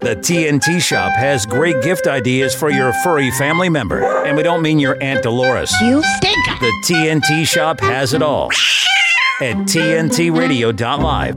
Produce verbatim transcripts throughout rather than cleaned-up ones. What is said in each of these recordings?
The T N T Shop has great gift ideas for your furry family member. And we don't mean your Aunt Dolores. You stink! The T N T Shop has it all at T N T radio dot live.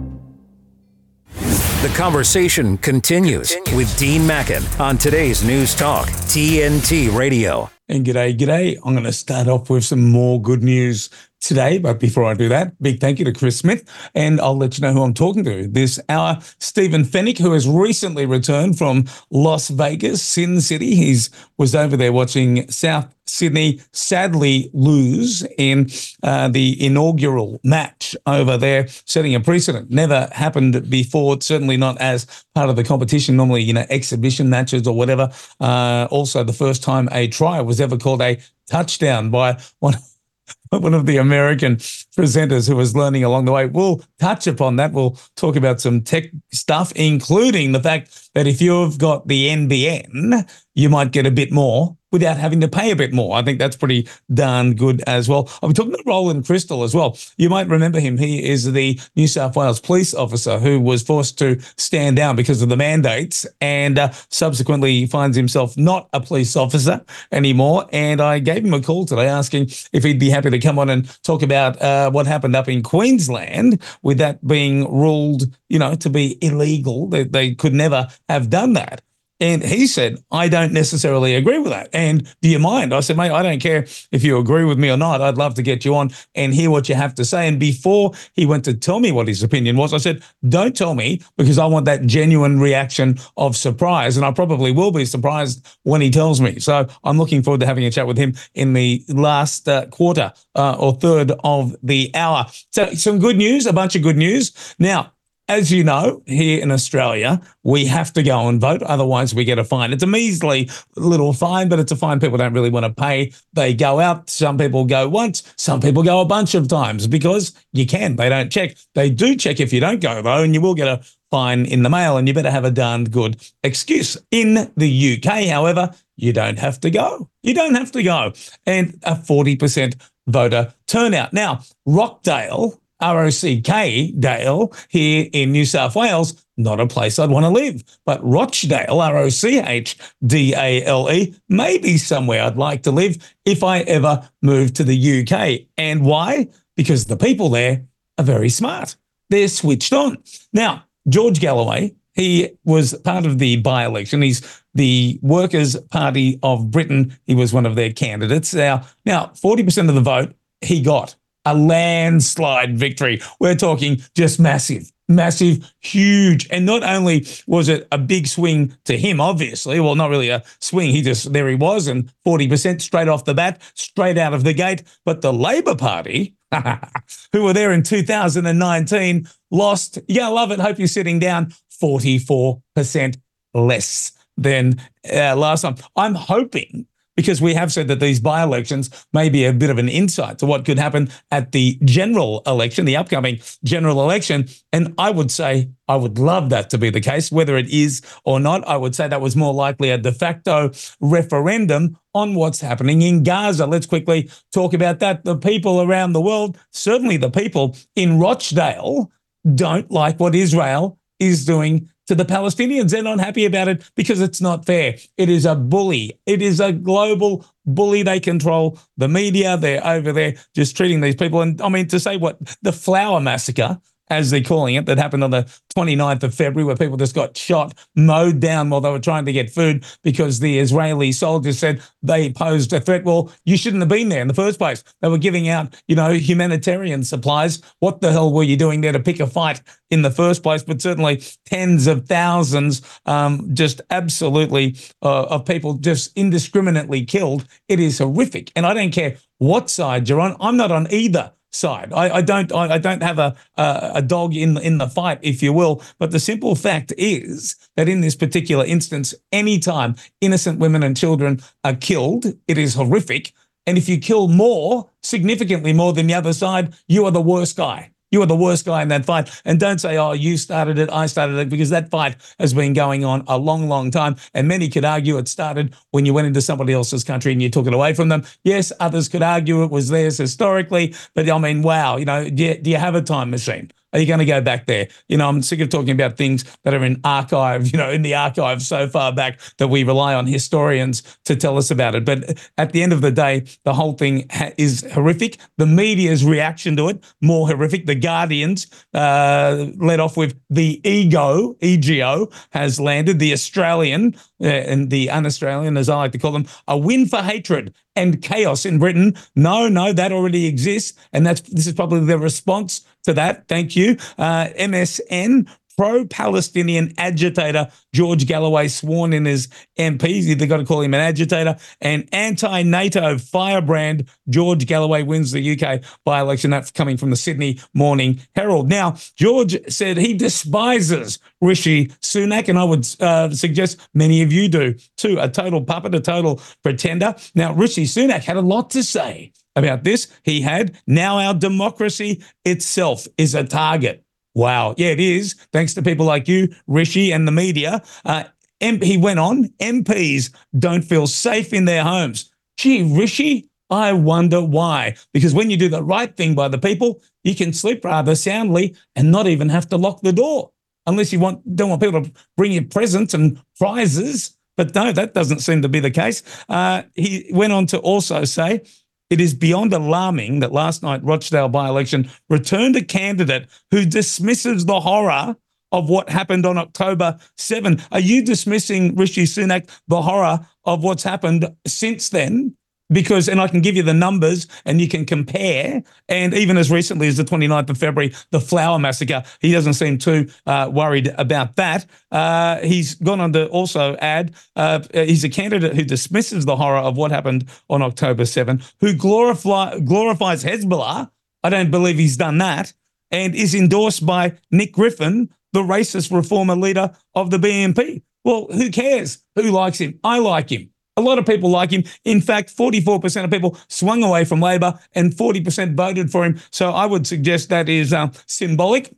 The conversation continues, continues with Dean Mackin on today's News Talk, T N T Radio. And g'day, g'day. I'm going to start off with some more good news today. But before I do that, big thank you to Chris Smith. And I'll let you know who I'm talking to this hour. Stephen Fennick, who has recently returned from Las Vegas, Sin City. He's was over there watching South Sydney sadly lose in uh, the inaugural match over there, setting a precedent. Never happened before, certainly not as part of the competition, normally, you know, exhibition matches or whatever. Uh, also, the first time a try was ever called a touchdown by one one of the American presenters who was learning along the way. We'll touch upon that. We'll talk about some tech stuff, including the fact that if you've got the N B N, you might get a bit more without having to pay a bit more. I think that's pretty darn good as well. I'm talking to Roland Crystal as well. You might remember him. He is the New South Wales police officer who was forced to stand down because of the mandates and uh, subsequently finds himself not a police officer anymore. And I gave him a call today asking if he'd be happy to come on and talk about uh, what happened up in Queensland with that being ruled, you know, to be illegal. They, they could never have done that. And he said, I don't necessarily agree with that. And do you mind? I said, mate, I don't care if you agree with me or not. I'd love to get you on and hear what you have to say. And before he went to tell me what his opinion was, I said, don't tell me because I want that genuine reaction of surprise. And I probably will be surprised when he tells me. So I'm looking forward to having a chat with him in the last uh, quarter uh, or third of the hour. So some good news, a bunch of good news. Now, as you know, here in Australia, we have to go and vote. Otherwise, we get a fine. It's a measly little fine, but it's a fine people don't really want to pay. They go out. Some people go once. Some people go a bunch of times because you can. They don't check. They do check if you don't go, though, and you will get a fine in the mail, and you better have a darned good excuse. In the U K, however, you don't have to go. You don't have to go. And a forty percent voter turnout. Now, Rockdale, R O C K Dale, here in New South Wales, not a place I'd want to live. But Rochdale, R O C H D A L E, may be somewhere I'd like to live if I ever move to the U K. And why? Because the people there are very smart. They're switched on. Now, George Galloway, he was part of the by-election. He's the Workers' Party of Britain. He was one of their candidates. Now, now forty percent of the vote he got. A landslide victory. We're talking just massive, massive, huge. And not only was it a big swing to him, obviously, well, not really a swing. He just, there he was, and forty percent straight off the bat, straight out of the gate. But the Labor Party, who were there in two thousand nineteen, lost, yeah, I love it, hope you're sitting down, forty-four percent less than uh, last time. I'm hoping, because we have said that these by-elections may be a bit of an insight to what could happen at the general election, the upcoming general election. And I would say I would love that to be the case. Whether it is or not, I would say that was more likely a de facto referendum on what's happening in Gaza. Let's quickly talk about that. The people around the world, certainly the people in Rochdale, don't like what Israel is doing to the Palestinians. They're not happy about it because it's not fair. It is a bully. It is a global bully. They control the media. They're over there just treating these people. And I mean, to say what the Flower Massacre, as they're calling it, that happened on the twenty-ninth of February, where people just got shot, mowed down while they were trying to get food because the Israeli soldiers said they posed a threat. Well, you shouldn't have been there in the first place. They were giving out, you know, humanitarian supplies. What the hell were you doing there to pick a fight in the first place? But certainly tens of thousands, um, just absolutely, uh, of people just indiscriminately killed. It is horrific. And I don't care what side you're on. I'm not on either side. I, I don't. I, I don't have a, a a dog in in the fight, if you will. But the simple fact is that in this particular instance, anytime innocent women and children are killed, it is horrific. And if you kill more, significantly more than the other side, you are the worst guy. You are the worst guy in that fight. And don't say, oh, you started it, I started it, because that fight has been going on a long, long time. And many could argue it started when you went into somebody else's country and you took it away from them. Yes, others could argue it was theirs historically. But I mean, wow, you know, do you, do you have a time machine? Are you going to go back there? You know, I'm sick of talking about things that are in archive, you know, in the archive so far back that we rely on historians to tell us about it. But at the end of the day, the whole thing ha- is horrific. The media's reaction to it, more horrific. The Guardians, uh, led off with the ego, E G O, has landed. The Australian, uh, and the un-Australian, as I like to call them, a win for hatred and chaos in Britain. No, no, that already exists. And that's this is probably the response to that. Thank you. Uh, M S N, pro-Palestinian agitator George Galloway sworn in as M P. They've got to call him an agitator. And anti-NATO firebrand George Galloway wins the U K by-election. That's coming from the Sydney Morning Herald. Now, George said he despises Rishi Sunak, and I would uh, suggest many of you do too. A total puppet, a total pretender. Now, Rishi Sunak had a lot to say about this. He had, now our democracy itself is a target. Wow. Yeah, it is. Thanks to people like you, Rishi, and the media. Uh, M- he went on, M Ps don't feel safe in their homes. Gee, Rishi, I wonder why. Because when you do the right thing by the people, you can sleep rather soundly and not even have to lock the door. Unless you want don't want people to bring you presents and prizes. But no, that doesn't seem to be the case. Uh, he went on to also say, it is beyond alarming that last night Rochdale by-election returned a candidate who dismisses the horror of what happened on October seventh. Are you dismissing, Rishi Sunak, the horror of what's happened since then? Because, and I can give you the numbers and you can compare, and even as recently as the twenty-ninth of February, the Flower Massacre, he doesn't seem too uh, worried about that. Uh, he's gone on to also add, uh, he's a candidate who dismisses the horror of what happened on October seventh, who glorify, glorifies Hezbollah. I don't believe he's done that, and is endorsed by Nick Griffin, the racist reformer leader of the B N P. Well, who cares? Who likes him? I like him. A lot of people like him. In fact, forty-four percent of people swung away from Labor and forty percent voted for him. So I would suggest that is um, symbolic.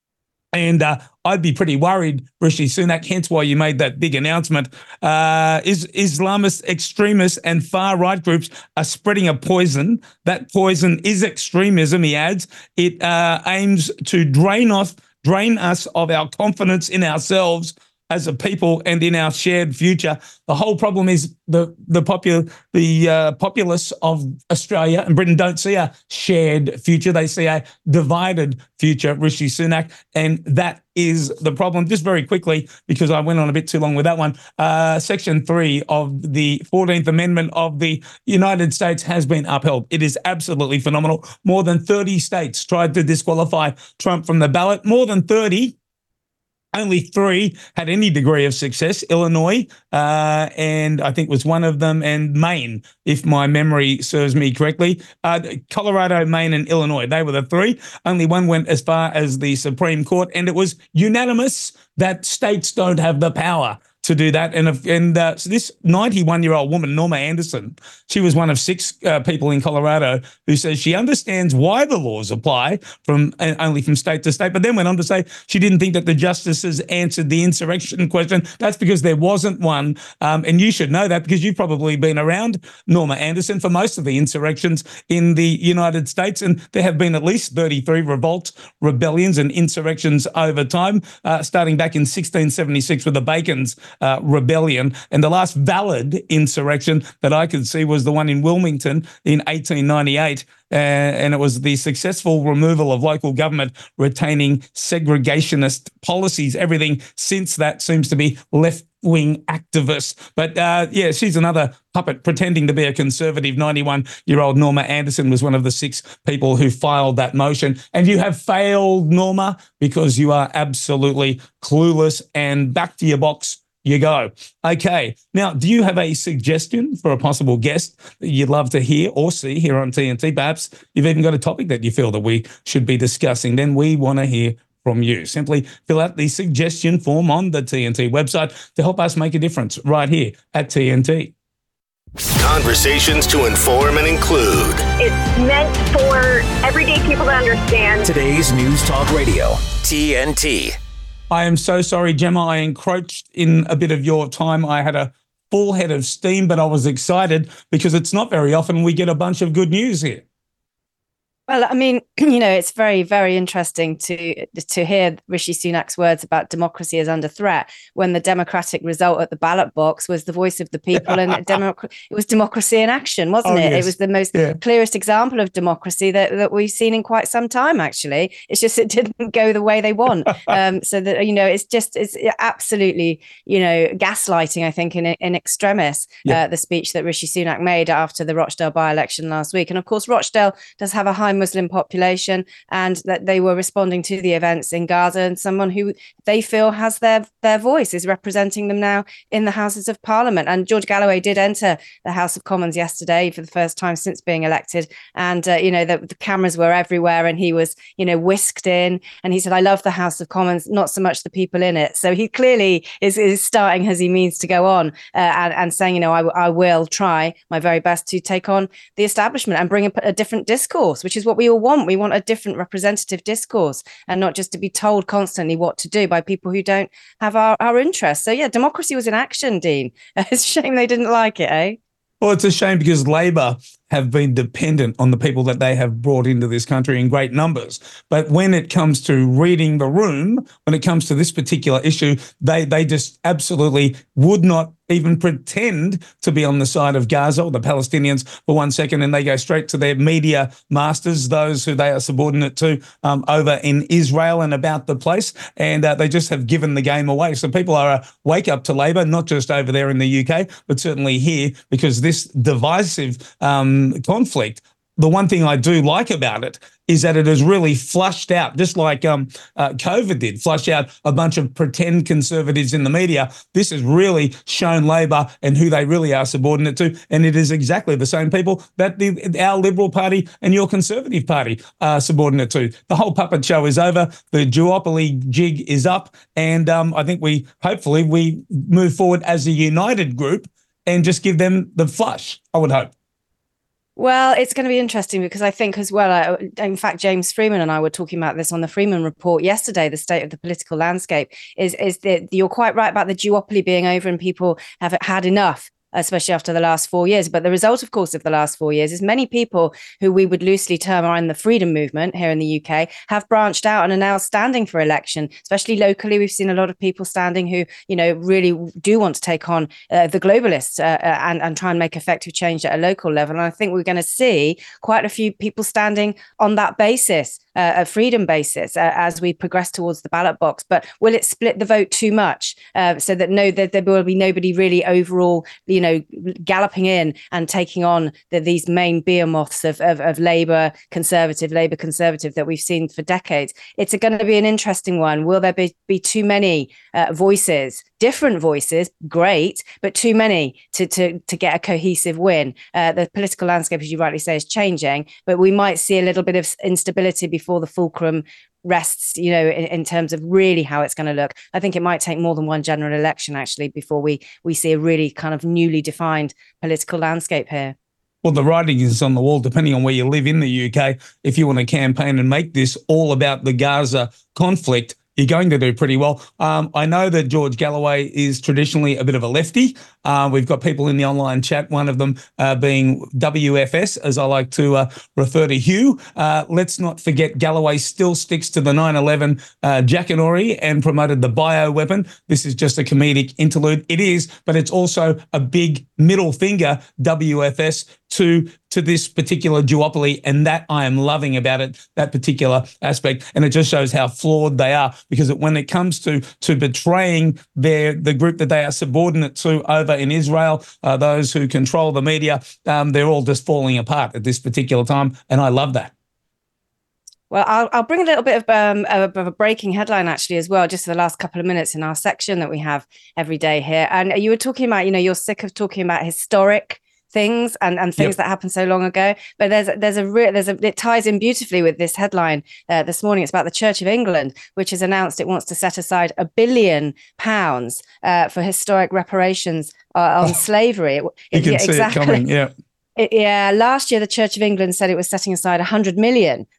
And uh, I'd be pretty worried, Rishi Sunak, hence why you made that big announcement. Uh, is Islamist extremists and far-right groups are spreading a poison. That poison is extremism, he adds. It uh, aims to drain off, drain us of our confidence in ourselves as a people and in our shared future. The whole problem is the the popul the uh, populace of Australia and Britain don't see a shared future. They see a divided future, Rishi Sunak, and that is the problem. Just very quickly, because I went on a bit too long with that one, uh, Section three of the fourteenth Amendment of the United States has been upheld. It is absolutely phenomenal. More than thirty states tried to disqualify Trump from the ballot. More than thirty. Only three had any degree of success, Illinois, uh, and I think was one of them, and Maine, if my memory serves me correctly. Uh, Colorado, Maine, and Illinois, they were the three. Only one went as far as the Supreme Court, and it was unanimous that states don't have the power to do that. And if, and uh, so this ninety-one-year-old woman, Norma Anderson, she was one of six uh, people in Colorado who says she understands why the laws apply from uh, only from state to state, but then went on to say she didn't think that the justices answered the insurrection question. That's because there wasn't one. Um, and you should know that because you've probably been around Norma Anderson for most of the insurrections in the United States. And there have been at least thirty-three revolts, rebellions and insurrections over time, uh, starting back in sixteen seventy-six with the Bacon's Uh, rebellion. And the last valid insurrection that I could see was the one in Wilmington in eighteen ninety-eight. Uh, and it was the successful removal of local government retaining segregationist policies. Everything since that seems to be left-wing activists. But uh, yeah, she's another puppet pretending to be a conservative. ninety-one-year-old Norma Anderson was one of the six people who filed that motion. And you have failed, Norma, because you are absolutely clueless, and back to your box you go. Okay. Now, do you have a suggestion for a possible guest that you'd love to hear or see here on T N T? Perhaps you've even got a topic that you feel that we should be discussing. Then we want to hear from you. Simply fill out the suggestion form on the T N T website to help us make a difference right here at T N T. Conversations to inform and include. It's meant for everyday people to understand. Today's News Talk Radio, T N T. I am so sorry, Gemma. I encroached in a bit of your time. I had a full head of steam, but I was excited because it's not very often we get a bunch of good news here. Well, I mean, you know, it's very, very interesting to to hear Rishi Sunak's words about democracy is under threat when the democratic result at the ballot box was the voice of the people, and democ- it was democracy in action, wasn't Oh, it? yes. It was the most Yeah. clearest example of democracy that, that we've seen in quite some time, actually. It's just it didn't go the way they want. um, so that, you know, it's just, it's absolutely, you know, gaslighting, I think, in, in extremis, Yeah. uh, the speech that Rishi Sunak made after the Rochdale by-election last week. And of course, Rochdale does have a high Muslim population, and that they were responding to the events in Gaza, and someone who they feel has their their voice is representing them now in the Houses of Parliament. And George Galloway did enter the House of Commons yesterday for the first time since being elected, and uh, you know the, the cameras were everywhere, and he was you know whisked in, and he said, "I love the House of Commons, not so much the people in it." So he clearly is, is starting as he means to go on, uh, and, and saying, you know, I, I will try my very best to take on the establishment and bring a, a different discourse, which is what we all want. We want a different representative discourse, and not just to be told constantly what to do by people who don't have our, our interests. So yeah, democracy was in action, Dean. It's a shame they didn't like it, eh? Well, it's a shame because Labor have been dependent on the people that they have brought into this country in great numbers. But when it comes to reading the room, when it comes to this particular issue, they they just absolutely would not even pretend to be on the side of Gaza or the Palestinians for one second, and they go straight to their media masters, those who they are subordinate to um, over in Israel and about the place, and uh, they just have given the game away. So people are a wake up to Labor, not just over there in the U K, but certainly here, because this divisive um, conflict, the one thing I do like about it is that it has really flushed out, just like um, uh, COVID did, flush out a bunch of pretend conservatives in the media. This has really shown Labor and who they really are subordinate to. And it is exactly the same people that the, our Liberal Party and your Conservative Party are subordinate to. The whole puppet show is over. The duopoly jig is up. And um, I think we, hopefully, we move forward as a united group and just give them the flush, I would hope. Well, it's going to be interesting because I think as well, uh, in fact, James Freeman and I were talking about this on the Freeman Report yesterday, the state of the political landscape is, is that you're quite right about the duopoly being over and people have had enough, especially after the last four years. But the result, of course, of the last four years is many people who we would loosely term are in the freedom movement here in the U K have branched out and are now standing for election, especially locally. We've seen a lot of people standing who, you know, really do want to take on uh, the globalists uh, uh, and, and try and make effective change at a local level. And I think we're going to see quite a few people standing on that basis. Uh, a freedom basis uh, as we progress towards the ballot box. But will it split the vote too much uh, so that no, that there will be nobody really overall, you know, galloping in and taking on the, these main behemoths of, of, of Labour Conservative, Labour Conservative that we've seen for decades? It's going to be an interesting one. Will there be, be too many uh, voices, different voices, great, but too many to to to get a cohesive win? Uh, the political landscape, as you rightly say, is changing, but we might see a little bit of instability before the fulcrum rests, you know, in, in terms of really how it's going to look. I think it might take more than one general election, actually, before we we see a really kind of newly defined political landscape here. Well, the writing is on the wall, depending on where you live in the U K. If you want to campaign and make this all about the Gaza conflict, you're going to do pretty well. Um, I know that George Galloway is traditionally a bit of a lefty. Uh, we've got people in the online chat, one of them uh, being W F S, as I like to uh, refer to Hugh. Uh, let's not forget Galloway still sticks to the nine eleven uh, Jackanory and promoted the bioweapon. This is just a comedic interlude. It is, but it's also a big middle finger, W F S, to to this particular duopoly, and that I am loving about it, that particular aspect. And it just shows how flawed they are, because it, when it comes to to betraying their the group that they are subordinate to over in Israel, uh, those who control the media, um, they're all just falling apart at this particular time, and I love that. Well, I'll, I'll bring a little bit of, um, of a breaking headline, actually, as well, just for the last couple of minutes in our section that we have every day here. And you were talking about, you know, you're sick of talking about historic things and, and things yep. that happened so long ago. But there's there's a re- there's a it ties in beautifully with this headline uh, this morning. It's about the Church of England, which has announced it wants to set aside a billion pounds uh, for historic reparations uh, on oh, slavery. It, you it, can yeah, see exactly. it coming, yeah. It, yeah, last year the Church of England said it was setting aside one hundred million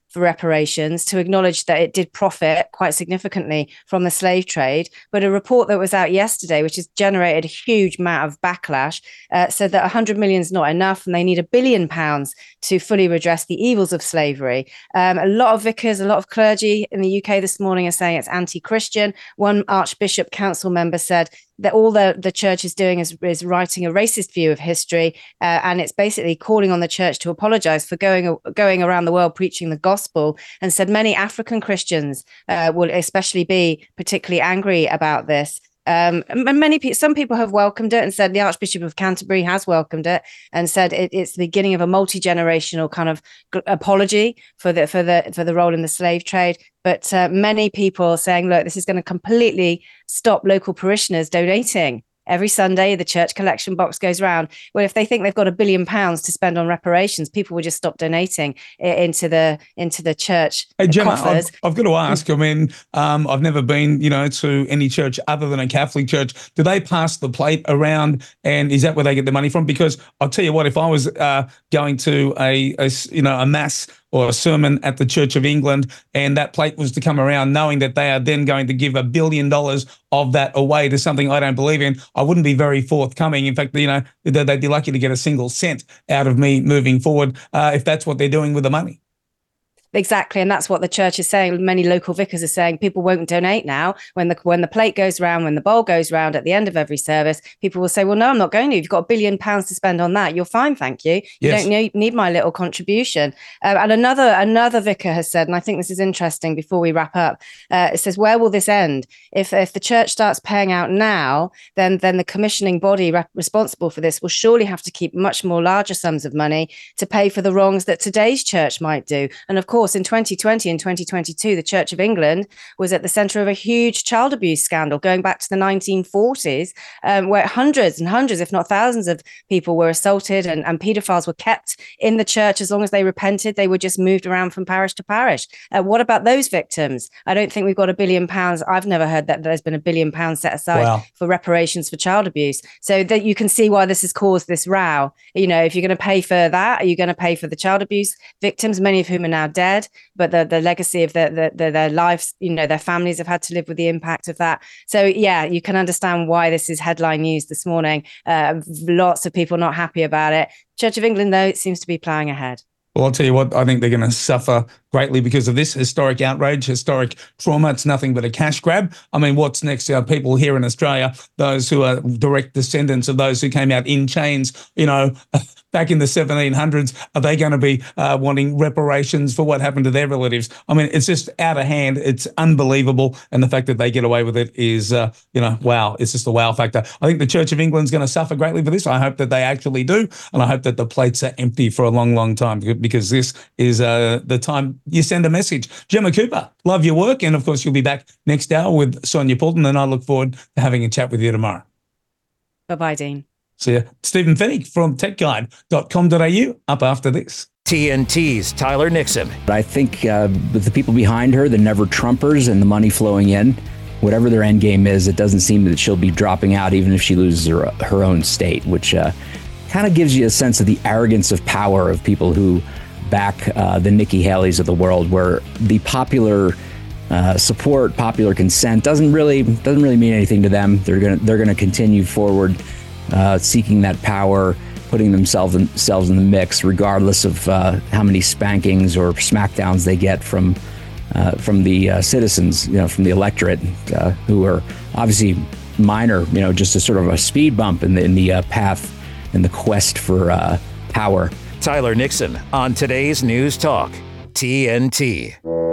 for reparations, to acknowledge that it did profit quite significantly from the slave trade. But a report that was out yesterday, which has generated a huge amount of backlash, uh, said that one hundred million is not enough and they need a billion pounds to fully redress the evils of slavery. Um, a lot of vicars, a lot of clergy in the U K this morning are saying it's anti-Christian. One Archbishop Council member said that all the, the church is doing is, is writing a racist view of history, uh, and it's basically calling on the church to apologize for going going around the world preaching the gospel, and said many African Christians uh, will especially be particularly angry about this. Um, and many people, some people have welcomed it and said the Archbishop of Canterbury has welcomed it and said it, it's the beginning of a multi-generational kind of g- apology for the for the for the role in the slave trade. But uh, many people saying, look, this is going to completely stop local parishioners donating. Every Sunday, the church collection box goes around. Well, if they think they've got a billion pounds to spend on reparations, people will just stop donating into the into the church Hey, Gemma, coffers. I've, I've got to ask. I mean, um, I've never been, you know, to any church other than a Catholic church. Do they pass the plate around, and is that where they get the money from? Because I'll tell you what, if I was uh, going to a, a, you know, a mass or a sermon at the Church of England, and that plate was to come around knowing that they are then going to give a billion dollars of that away to something I don't believe in, I wouldn't be very forthcoming. In fact, you know, they'd be lucky to get a single cent out of me moving forward uh, if that's what they're doing with the money. Exactly, and that's what the church is saying. Many local vicars are saying people won't donate now. When the when the plate goes round, when the bowl goes round at the end of every service, people will say, well, no, I'm not going to. You've got a billion pounds to spend on that. You're fine, thank you. You Yes. don't need, need my little contribution. Um, and another another vicar has said, and I think this is interesting before we wrap up, uh, it says, where will this end? If if the church starts paying out now, then, then the commissioning body rep- responsible for this will surely have to keep much more larger sums of money to pay for the wrongs that today's church might do. And of course, in twenty twenty and twenty twenty-two, the Church of England was at the centre of a huge child abuse scandal going back to the nineteen forties, um, where hundreds and hundreds, if not thousands of people were assaulted, and, and paedophiles were kept in the church. As long as they repented, they were just moved around from parish to parish. Uh, what about those victims? I don't think we've got a billion pounds. I've never heard that there's been a billion pounds set aside Wow. for reparations for child abuse. So that you can see why this has caused this row. You know, if you're going to pay for that, are you going to pay for the child abuse victims, many of whom are now dead, but the, the legacy of the, the, the, their lives, you know, their families have had to live with the impact of that. So, yeah, you can understand why this is headline news this morning. Uh, lots of people not happy about it. Church of England, though, it seems to be ploughing ahead. Well, I'll tell you what, I think they're going to suffer greatly because of this historic outrage, historic trauma. It's nothing but a cash grab. I mean, what's next? Our people here in Australia, those who are direct descendants of those who came out in chains, you know, back in the seventeen hundreds, are they going to be uh, wanting reparations for what happened to their relatives? I mean, it's just out of hand. It's unbelievable. And the fact that they get away with it is, uh, you know, wow. It's just a wow factor. I think the Church of England's going to suffer greatly for this. I hope that they actually do. And I hope that the plates are empty for a long, long time, because this is uh, the time you send a message. Gemma Cooper, love your work. And of course, you'll be back next hour with Sonia Poulton. And I look forward to having a chat with you tomorrow. Bye-bye, Dean. See ya. Stephen Fennick from tech guide dot com dot a u up after this. T N T's Tyler Nixon. I think uh, with the people behind her, the never Trumpers, and the money flowing in, whatever their end game is, it doesn't seem that she'll be dropping out even if she loses her, her own state, which uh, kind of gives you a sense of the arrogance of power of people who back uh, the Nikki Haley's of the world, where the popular uh, support, popular consent doesn't really doesn't really mean anything to them. They're gonna they're gonna continue forward, uh, seeking that power, putting themselves in, themselves in the mix, regardless of uh, how many spankings or smackdowns they get from uh, from the uh, citizens, you know, from the electorate, uh, who are obviously minor, you know, just a sort of a speed bump in the in the uh, path in the quest for uh, power. Tyler Nixon on today's News Talk, T N T.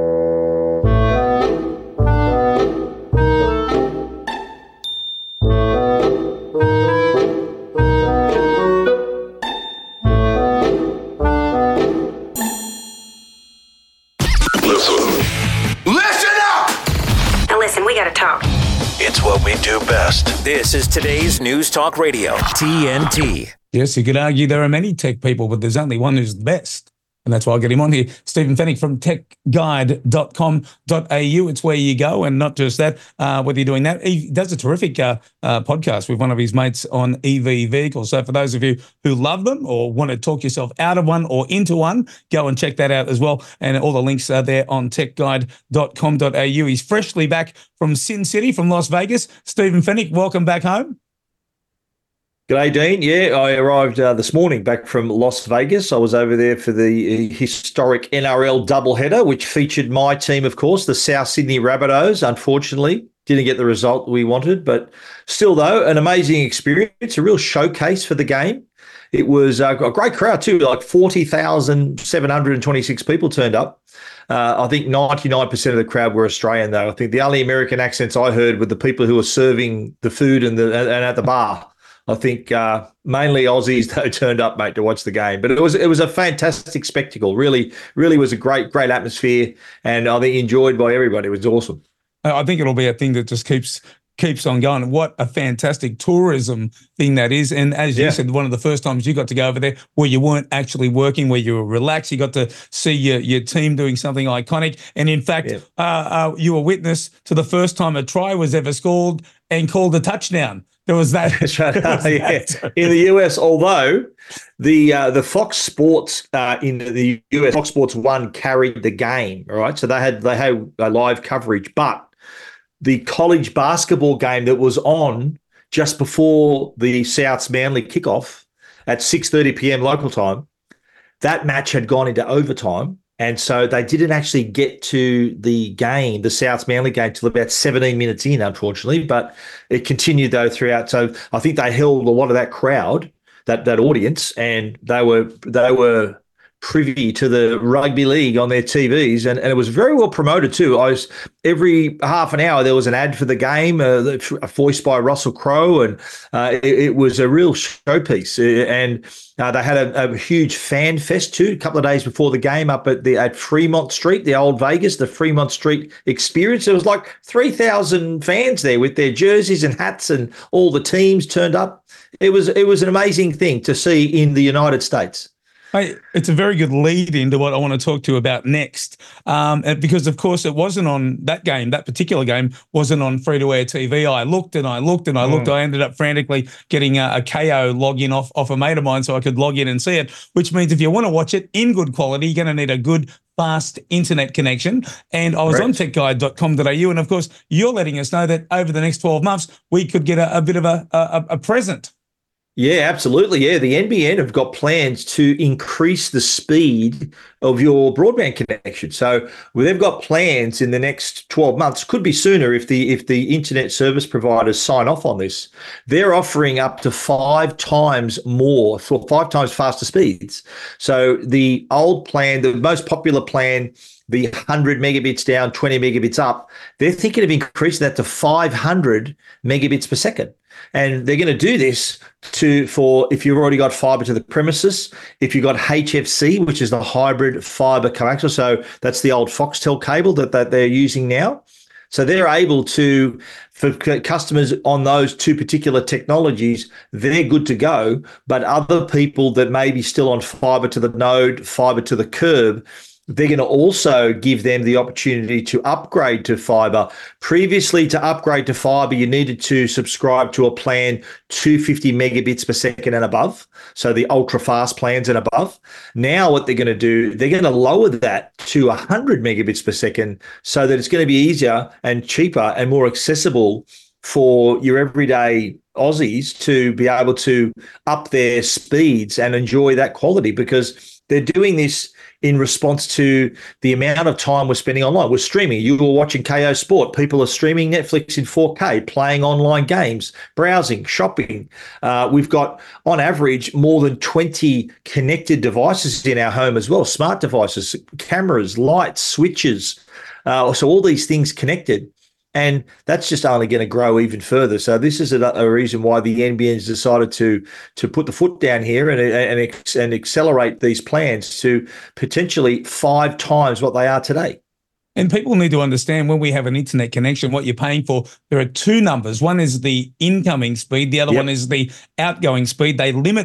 It's what we do best. This is today's News Talk Radio, T N T. Yes, you could argue there are many tech people, but there's only one who's the best. And that's why I'll get him on here. Stephen Fenech from tech guide dot com dot a u. It's where you go. And not just that, uh, whether you're doing that, he does a terrific uh, uh, podcast with one of his mates on E V vehicles. So for those of you who love them or want to talk yourself out of one or into one, go and check that out as well. And all the links are there on tech guide dot com dot a u. He's freshly back from Sin City, from Las Vegas. Stephen Fenech, welcome back home. G'day, Dean. Yeah, I arrived uh, this morning back from Las Vegas. I was over there for the historic N R L doubleheader, which featured my team, of course, the South Sydney Rabbitohs. Unfortunately, didn't get the result we wanted, but still, though, an amazing experience, a real showcase for the game. It was uh, a great crowd too, like forty thousand seven hundred twenty-six people turned up. Uh, I think ninety-nine percent of the crowd were Australian, though. I think the only American accents I heard were the people who were serving the food and, the, and at the bar. I think uh, mainly Aussies though turned up, mate, to watch the game. But it was it was a fantastic spectacle. Really, really was a great, great atmosphere, and I think enjoyed by everybody. It was awesome. I think it'll be a thing that just keeps keeps on going. What a fantastic tourism thing that is. And as you yeah. said, one of the first times you got to go over there where you weren't actually working, where you were relaxed, you got to see your, your team doing something iconic. And in fact, yeah. uh, uh, you were witness to the first time a try was ever scored and called a touchdown. There was that. That's right. Was yeah. that. In the U S, although the uh, the Fox Sports uh, in the U S, Fox Sports One carried the game, all right? So they had they had a live coverage, but the college basketball game that was on just before the South's Manly kickoff at six thirty p.m. local time, that match had gone into overtime. And so they didn't actually get to the game, the South's Manly game, till about seventeen minutes in, unfortunately. But it continued, though, throughout. So I think they held a lot of that crowd, that that audience, and they were they were privy to the rugby league on their T Vs, and, and it was very well promoted too. I was every half an hour there was an ad for the game, uh, voiced by Russell Crowe, and uh, it, it was a real showpiece. And uh, they had a, a huge fan fest too, a couple of days before the game up at the at Fremont Street, the old Vegas, the Fremont Street experience. There was like three thousand fans there with their jerseys and hats, and all the teams turned up. It was it was an amazing thing to see in the United States. Hey, it's a very good lead into what I want to talk to you about next, um, because, of course, it wasn't on that game, that particular game wasn't on free-to-air T V. I looked and I looked and I looked. Mm. I ended up frantically getting a, a K O login off, off a mate of mine so I could log in and see it, which means if you want to watch it in good quality, you're going to need a good, fast internet connection. And I was Correct. on tech guide dot com dot a u, and, of course, you're letting us know that over the next twelve months, we could get a, a bit of a, a, a present. Yeah, absolutely. Yeah, the N B N have got plans to increase the speed of your broadband connection. So well, they've got plans in the next twelve months, could be sooner if the if the internet service providers sign off on this. They're offering up to five times more, for five times faster speeds. So the old plan, the most popular plan, the one hundred megabits down, twenty megabits up, they're thinking of increasing that to five hundred megabits per second. And they're going to do this to for if you've already got fiber to the premises, if you've got H F C, which is the hybrid fiber coaxial, so that's the old Foxtel cable that, that they're using now. So they're able to, for customers on those two particular technologies, they're good to go. But other people that may be still on fiber to the node, fiber to the curb, they're going to also give them the opportunity to upgrade to fiber. Previously, to upgrade to fiber, you needed to subscribe to a plan two hundred fifty megabits per second and above, so the ultra-fast plans and above. Now what they're going to do, they're going to lower that to one hundred megabits per second so that it's going to be easier and cheaper and more accessible for your everyday Aussies to be able to up their speeds and enjoy that quality, because they're doing this in response to the amount of time we're spending online. We're streaming. You were watching K O Sport. People are streaming Netflix in four K, playing online games, browsing, shopping. Uh, we've got, on average, more than twenty connected devices in our home as well, smart devices, cameras, lights, switches. Uh, so all these things connected. And that's just only going to grow even further. So this is a, a reason why the N B N's decided to to put the foot down here and and, and accelerate these plans to potentially five times what they are today. And people need to understand, when we have an internet connection, what you're paying for, there are two numbers. One is the incoming speed. The other yep. one is the outgoing speed. They limit that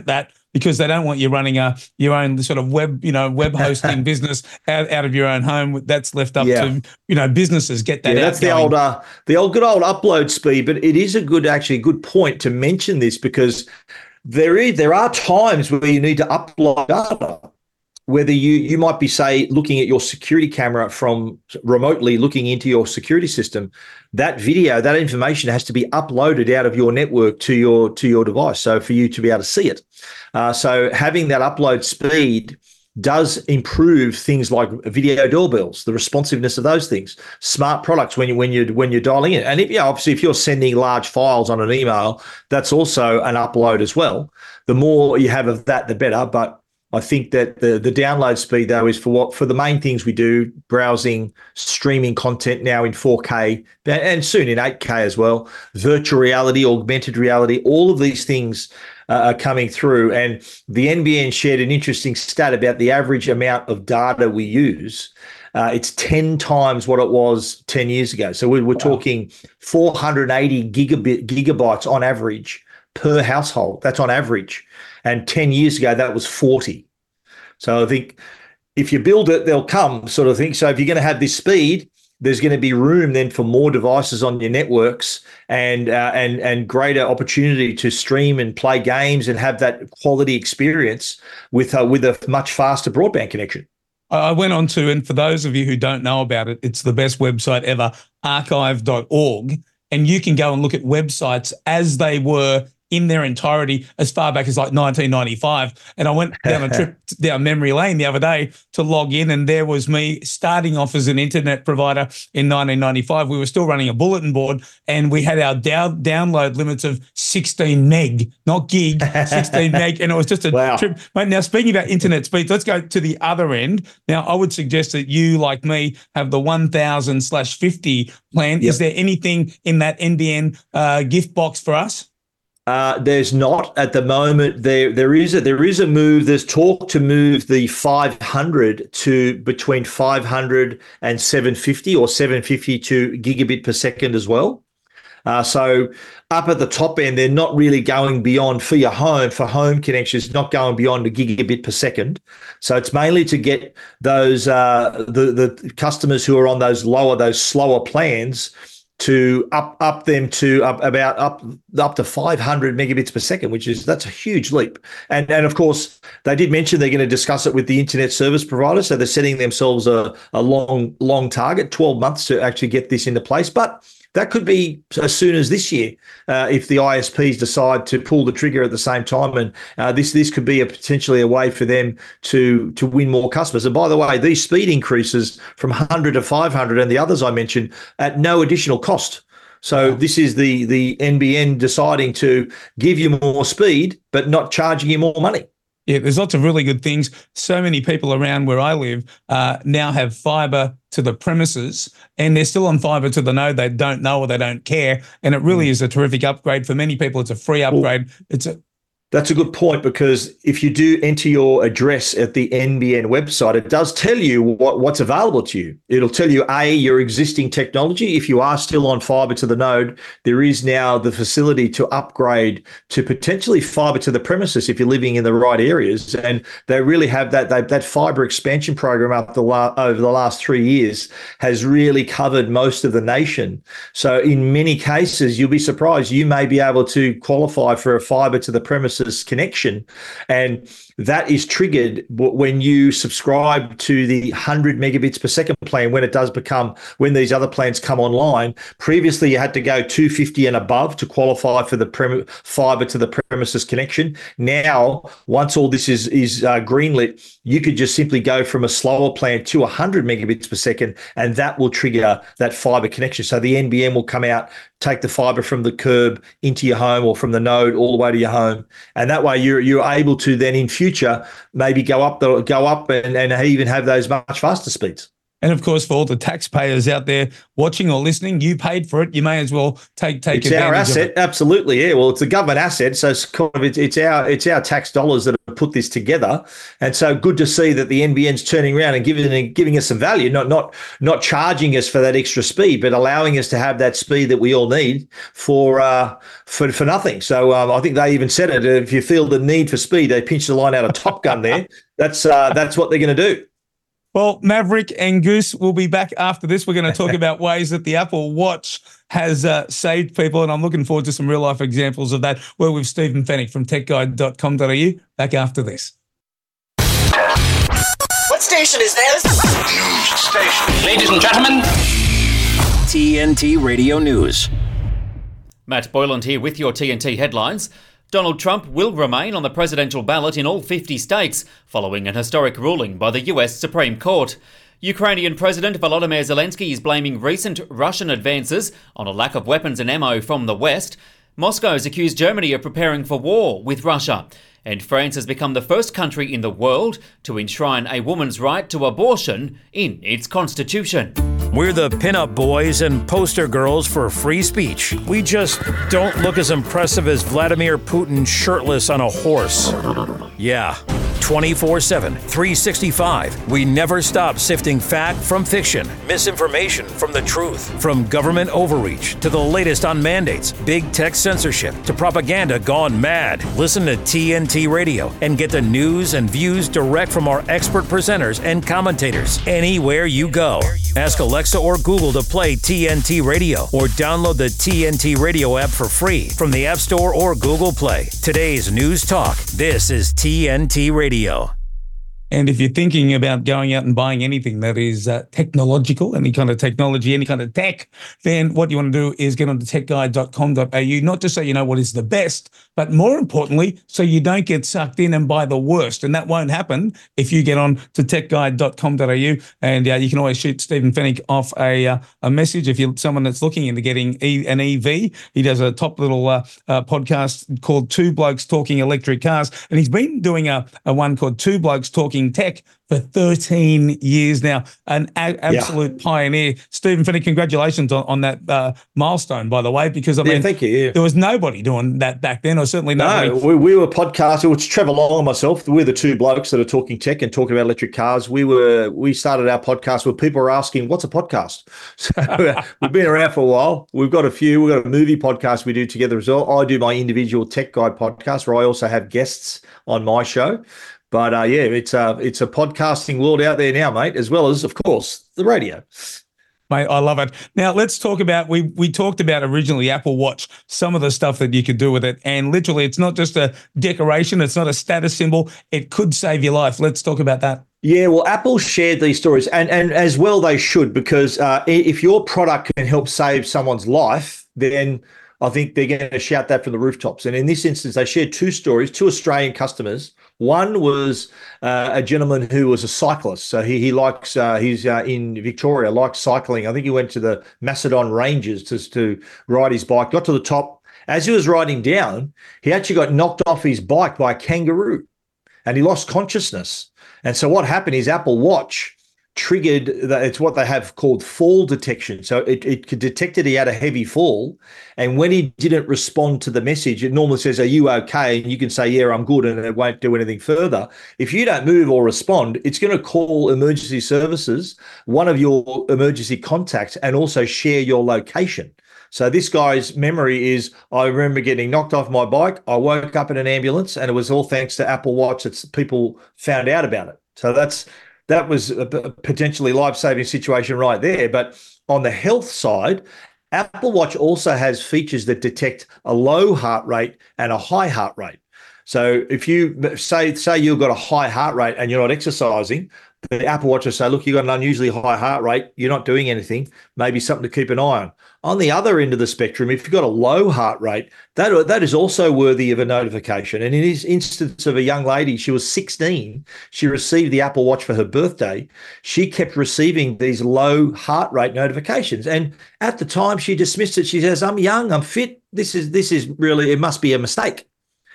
because they don't want you running a your own sort of web, you know, web hosting business out, out of your own home. That's left up Yeah. to, you know, businesses. Get that Yeah, out that's the going. old, uh, the old good old upload speed. But it is a good, actually, a good point to mention this, because there is there are times where you need to upload data. Whether you you might be, say, looking at your security camera from remotely looking into your security system, that video, that information has to be uploaded out of your network to your to your device, so for you to be able to see it. Uh, so having that upload speed does improve things like video doorbells, the responsiveness of those things, smart products when you when you when you're dialing in, and if, yeah, obviously if you're sending large files on an email, that's also an upload as well. The more you have of that, the better. But I think that the the download speed, though, is for what for the main things we do: browsing, streaming content now in four K and soon in eight K as well, virtual reality, augmented reality, all of these things uh, are coming through. And the N B N shared an interesting stat about the average amount of data we use. Uh, it's ten times what it was ten years ago. So we're, we're wow. talking four hundred eighty gigabit gigabytes on average per household. That's on average. And ten years ago, that was forty. So I think if you build it, they'll come, sort of thing. So if you're going to have this speed, there's going to be room then for more devices on your networks, and uh, and and greater opportunity to stream and play games and have that quality experience with uh, with a much faster broadband connection. I went on to, and for those of you who don't know about it, it's the best website ever, archive dot org. And you can go and look at websites as they were in their entirety as far back as like nineteen ninety-five. And I went down a trip down memory lane the other day to log in, and there was me starting off as an internet provider in nineteen ninety-five. We were still running a bulletin board, and we had our down, download limits of sixteen meg, not gig, sixteen meg. And it was just a wow. trip. But now, speaking about internet speeds, let's go to the other end. Now, I would suggest that you, like me, have the one thousand slash fifty plan. Yep. Is there anything in that N B N uh, gift box for us? Uh, there's not at the moment. There, there is a there is a move. There's talk to move the five hundred to between five hundred and seven fifty, or seven fifty to gigabit per second as well. Uh, so up at the top end, they're not really going beyond for your home, for home connections, not going beyond a gigabit per second. So it's mainly to get those uh, the the customers who are on those lower, those slower plans, to up up them to up about up up to five hundred megabits per second, which is that's a huge leap. And and of course, they did mention they're going to discuss it with the internet service provider, so they're setting themselves a, a long long target, twelve months to actually get this into place. But that could be as soon as this year uh, if the I S Ps decide to pull the trigger at the same time. And uh, this this could be a potentially a way for them to to win more customers. And by the way, these speed increases from one hundred to five hundred and the others I mentioned at no additional cost. So this is the the N B N deciding to give you more speed, but not charging you more money. Yeah, there's lots of really good things. So many people around where I live uh, now have fibre to the premises, and they're still on fibre to the node. They don't know or they don't care, and it really mm. is a terrific upgrade for many people. It's a free upgrade. Well, it's a That's a good point, because if you do enter your address at the N B N website, it does tell you what, what's available to you. It'll tell you, A, your existing technology. If you are still on fibre to the node, there is now the facility to upgrade to potentially fibre to the premises if you're living in the right areas. And they really have that they, that fibre expansion program up the la- over the last three years has really covered most of the nation. So in many cases, you'll be surprised, you may be able to qualify for a fibre to the premises connection, and that is triggered when you subscribe to the one hundred megabits per second plan. When it does become, when these other plans come online, previously you had to go two fifty and above to qualify for the prem- fiber to the premises connection. Now, once all this is is uh, greenlit, you could just simply go from a slower plan to one hundred megabits per second, and that will trigger that fiber connection. So the N B N will come out, take the fiber from the curb into your home, or from the node all the way to your home, and that way you're you're able to then in future maybe go up the go up and, and even have those much faster speeds. And of course, for all the taxpayers out there watching or listening, you paid for it. You may as well take take it's advantage our asset, of it. Absolutely. Yeah, well, it's a government asset, so it's kind of it's, it's our it's our tax dollars that have put this together, and so good to see that the N B N's turning around and giving giving us some value, not not not charging us for that extra speed, but allowing us to have that speed that we all need for uh, for for nothing. So um, I think they even said it. If you feel the need for speed, they pinched the line out of Top Gun there. That's uh, that's what they're going to do. Well, Maverick and Goose will be back after this. We're going to talk about ways that the Apple Watch has uh, saved people, and I'm looking forward to some real-life examples of that. We're with Stephen Fenech from tech guide dot com dot a u. Back after this. What station is this? News station. Ladies and gentlemen. T N T Radio News. Matt Boyland here with your T N T headlines. Donald Trump will remain on the presidential ballot in all fifty states, following an historic ruling by the U S Supreme Court. Ukrainian President Volodymyr Zelensky is blaming recent Russian advances on a lack of weapons and ammo from the West. Moscow's accused Germany of preparing for war with Russia. And France has become the first country in the world to enshrine a woman's right to abortion in its constitution. We're the pinup boys and poster girls for free speech. We just don't look as impressive as Vladimir Putin shirtless on a horse. Yeah. twenty-four seven, three sixty-five. We never stop sifting fact from fiction, misinformation from the truth, from government overreach to the latest on mandates, big tech censorship to propaganda gone mad. Listen to T N T Radio and get the news and views direct from our expert presenters and commentators anywhere you go. Ask Alexa or Google to play T N T Radio or download the T N T Radio app for free from the App Store or Google Play. Today's News Talk. This is T N T Radio. And if you're thinking about going out and buying anything that is uh, technological, any kind of technology, any kind of tech, then what you want to do is get on to tech guide dot com dot a u, not just so you know what is the best, but more importantly, so you don't get sucked in and buy the worst. And that won't happen if you get on to tech guide dot com dot a u. And uh, you can always shoot Stephen Fenech off a uh, a message if you're someone that's looking into getting e- an E V. He does a top little uh, uh, podcast called Two Blokes Talking Electric Cars. And he's been doing a, a one called Two Blokes Talking Tech for thirteen years now. An a- absolute yeah. pioneer. Stephen Fenech, congratulations on, on that uh, milestone, by the way, because I mean, yeah, thank you. Yeah. There was nobody doing that back then, or certainly nobody. No, we, we were podcasting. It's Trevor Long and myself. We're the two blokes that are talking tech and talking about electric cars. We were we started our podcast where people were asking, "What's a podcast?" So we've been around for a while. We've got a few. We've got a movie podcast we do together as well. I do my individual Tech Guide podcast, where I also have guests on my show. But uh, yeah, it's a it's a podcasting world out there now, mate, as well as, of course, the radio. Mate, I love it. Now, let's talk about, we we talked about originally Apple Watch, some of the stuff that you could do with it. And literally, it's not just a decoration. It's not a status symbol. It could save your life. Let's talk about that. Yeah, well, Apple shared these stories, and, and as well they should, because uh, if your product can help save someone's life, then I think they're going to shout that from the rooftops. And in this instance, they shared two stories, two Australian customers. One was uh, a gentleman who was a cyclist. So he he likes, uh, he's uh, in Victoria, likes cycling. I think he went to the Macedon Ranges to, to ride his bike, got to the top. As he was riding down, he actually got knocked off his bike by a kangaroo and he lost consciousness. And so what happened is Apple Watch triggered, the, it's what they have called fall detection. So it, it detected he had a heavy fall. And when he didn't respond to the message, it normally says, "Are you okay?" And you can say, "Yeah, I'm good," and it won't do anything further. If you don't move or respond, it's going to call emergency services, one of your emergency contacts, and also share your location. So this guy's memory is, I remember getting knocked off my bike. I woke up in an ambulance, and it was all thanks to Apple Watch that people found out about it. So that's that was a potentially life-saving situation right there. But on the health side, Apple Watch also has features that detect a low heart rate and a high heart rate. So if you say, say you've got a high heart rate and you're not exercising, the Apple Watch will say, "Look, you've got an unusually high heart rate. You're not doing anything. Maybe something to keep an eye on." On the other end of the spectrum, if you've got a low heart rate, that, that is also worthy of a notification. And in this instance of a young lady, she was sixteen. She received the Apple Watch for her birthday. She kept receiving these low heart rate notifications. And at the time, she dismissed it. She says, "I'm young. I'm fit. This is this is really, it must be a mistake."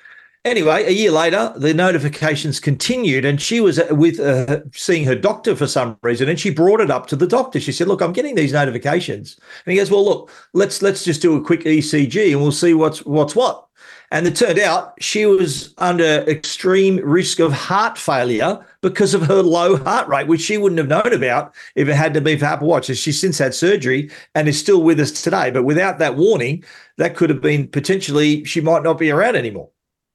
Anyway, a year later, the notifications continued, and she was with uh, seeing her doctor for some reason, and she brought it up to the doctor. She said, "Look, I'm getting these notifications," and he goes, "Well, look, let's let's just do a quick E C G, and we'll see what's what's what." And it turned out she was under extreme risk of heart failure because of her low heart rate, which she wouldn't have known about if it had to be for Apple Watch. She's since had surgery and is still with us today. But without that warning, that could have been potentially she might not be around anymore.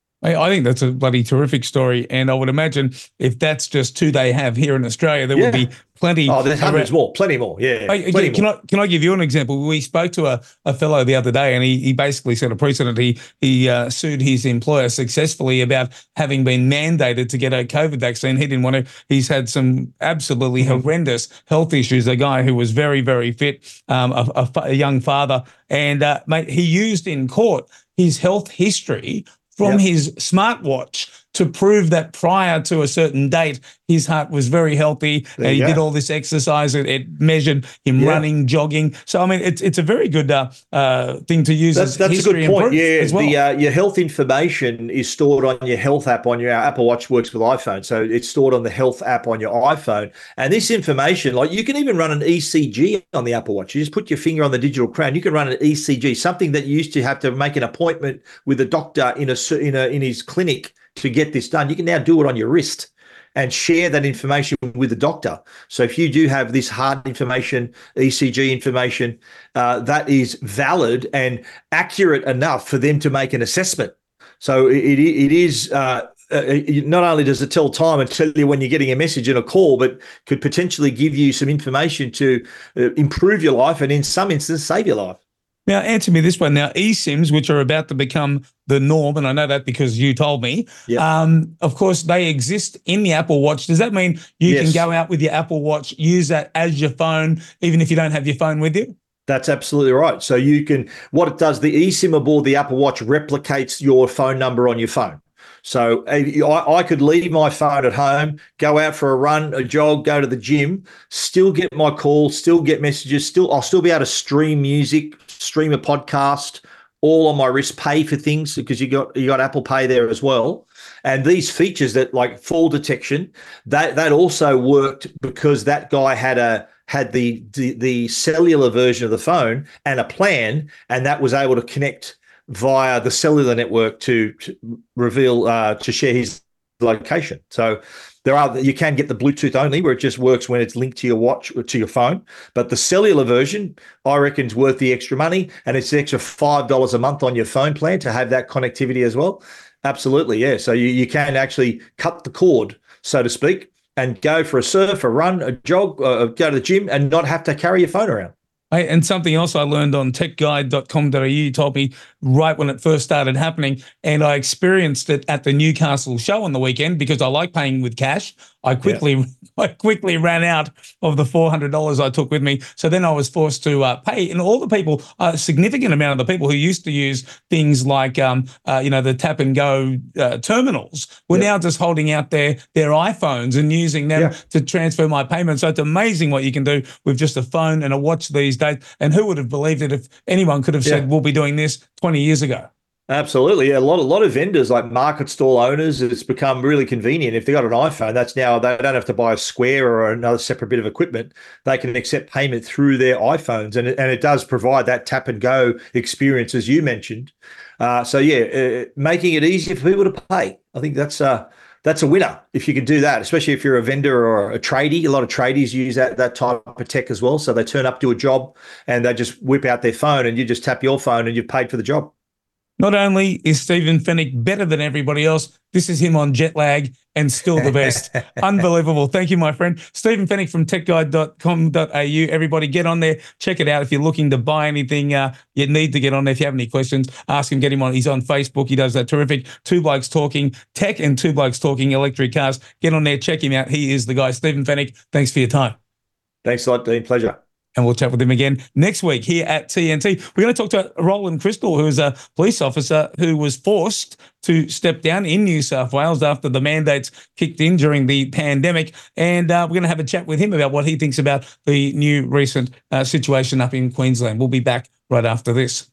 I think that's a bloody terrific story. And I would imagine if that's just two they have here in Australia, there yeah. would be plenty. Oh, there's hundreds around. more, plenty more. Yeah. I, plenty can more. I can I give you an example? We spoke to a, a fellow the other day, and he, he basically set a precedent. He he uh, sued his employer successfully about having been mandated to get a COVID vaccine. He didn't want to. He's had some absolutely mm-hmm. horrendous health issues. A guy who was very, very fit, um, a, a, a young father. And uh, mate, he used in court his health history from yep. his smartwatch to prove that prior to a certain date, his heart was very healthy there and he go. did all this exercise. It, it measured him yeah. running, jogging. So, I mean, it's it's a very good uh, uh, thing to use that's, as that's history a good point. And yeah, as well. the, uh, your health information is stored on your health app on your Apple Watch works with iPhone. So it's stored on the health app on your iPhone. And this information, like you can even run an E C G on the Apple Watch. You just put your finger on the digital crown. You can run an E C G, something that you used to have to make an appointment with a doctor in a in a in his clinic to get this done. You can now do it on your wrist and share that information with the doctor. So if you do have this heart information, E C G information, uh, that is valid and accurate enough for them to make an assessment. So it, it is uh, uh, not only does it tell time and tell you when you're getting a message and a call, but could potentially give you some information to uh, improve your life and in some instances save your life. Now, answer me this one. Now, eSIMs, which are about to become the norm, and I know that because you told me, yep. um, of course, they exist in the Apple Watch. Does that mean you yes. can go out with your Apple Watch, use that as your phone, even if you don't have your phone with you? That's absolutely right. So you can, what it does, the eSIM aboard the Apple Watch replicates your phone number on your phone. So I, I could leave my phone at home, go out for a run, a jog, go to the gym, still get my calls, still get messages, still I'll still be able to stream music, stream a podcast, all on my wrist, pay for things because you got you got Apple Pay there as well. And these features that like fall detection, that that also worked because that guy had a had the the, the cellular version of the phone and a plan, and that was able to connect via the cellular network to, to reveal, uh, to share his location. So there are, you can get the Bluetooth only where it just works when it's linked to your watch or to your phone. But the cellular version, I reckon, is worth the extra money, and it's the extra five dollars a month on your phone plan to have that connectivity as well. Absolutely, yeah. So you, you can actually cut the cord, so to speak, and go for a surf, a run, a jog, uh, go to the gym and not have to carry your phone around. Hey, and something else I learned on tech guide dot com dot a u told me right when it first started happening, and I experienced it at the Newcastle show on the weekend because I like paying with cash. I quickly yeah. I quickly ran out of the four hundred dollars I took with me. So then I was forced to uh, pay. And all the people, a significant amount of the people who used to use things like, um, uh, you know, the tap and go uh, terminals were yeah. now just holding out their, their iPhones and using them yeah. to transfer my payment. So it's amazing what you can do with just a phone and a watch these days. And who would have believed it if anyone could have yeah. said, we'll be doing this twenty years ago? Absolutely. Yeah, a lot, a lot of vendors like market stall owners, it's become really convenient. If they got an iPhone, that's now, they don't have to buy a Square or another separate bit of equipment. They can accept payment through their iPhones. And it, and it does provide that tap and go experience, as you mentioned. Uh, so, yeah, uh, making it easier for people to pay. I think that's uh, that's a winner if you can do that, especially if you're a vendor or a tradie. A lot of tradies use that, that type of tech as well. So they turn up, do a job, and they just whip out their phone and you just tap your phone and you've paid for the job. Not only is Stephen Fenech better than everybody else, this is him on jet lag and still the best. Unbelievable. Thank you, my friend. Stephen Fenech from tech guide dot com dot a u. Everybody get on there. Check it out. If you're looking to buy anything, uh, you need to get on there. If you have any questions, ask him, get him on. He's on Facebook. He does that terrific Two Blokes Talking Tech and Two Blokes Talking Electric Cars. Get on there. Check him out. He is the guy. Stephen Fenech, thanks for your time. Thanks a lot, Dean. Pleasure. And we'll chat with him again next week here at T N T. We're going to talk to Roland Crystal, who is a police officer who was forced to step down in New South Wales after the mandates kicked in during the pandemic. And uh, we're going to have a chat with him about what he thinks about the new recent uh, situation up in Queensland. We'll be back right after this.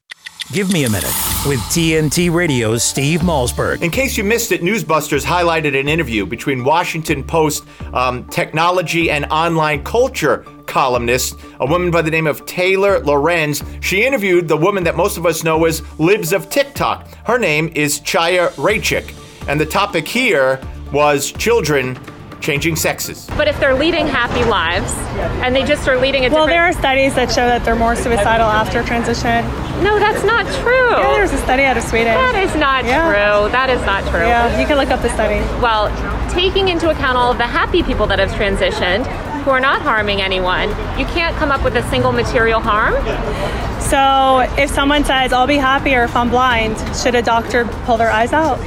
Give Me a Minute with T N T Radio's Steve Malzberg. In case you missed it, Newsbusters highlighted an interview between Washington Post um, technology and online culture columnist, a woman by the name of Taylor Lorenz. She interviewed the woman that most of us know as Libs of TikTok. Her name is Chaya Raichik. And the topic here was children changing sexes. But if they're leading happy lives and they just are leading a well, different... there are studies that show that they're more suicidal after transition. No, that's not true. Yeah, there's a study out of Sweden. That is not yeah. true. That is not true. Yeah, you can look up the study. Well, taking into account all of the happy people that have transitioned, who are not harming anyone, you can't come up with a single material harm. So if someone says, I'll be happier if I'm blind, should a doctor pull their eyes out?